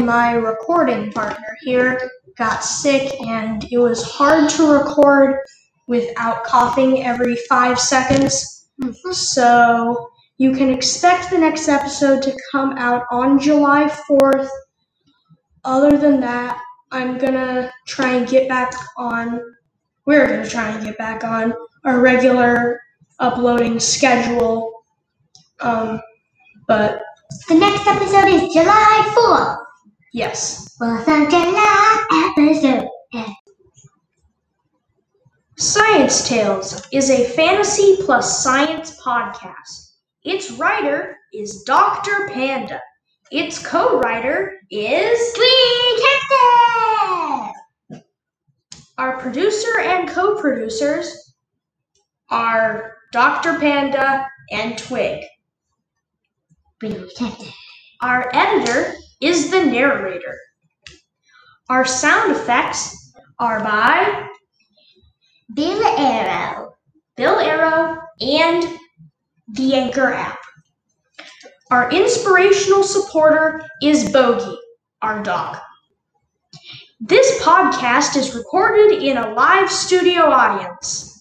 my recording partner here got sick and it was hard to record without coughing every 5 seconds. So you can expect the next episode to come out on July 4th. Other than that, we're going to try and get back on our regular uploading schedule. But the next episode is July 4th. Yes. 4th of July episode. Science Tales is a fantasy plus science podcast. Its writer is Dr. Panda. Its co-writer is Green Captain. Our producer and co-producers are Dr. Panda and Twig. Green Captain. Our editor is the narrator. Our sound effects are by Bill Arrow and the Anchor app. Our inspirational supporter is Bogey, our dog. This podcast is recorded in a live studio audience.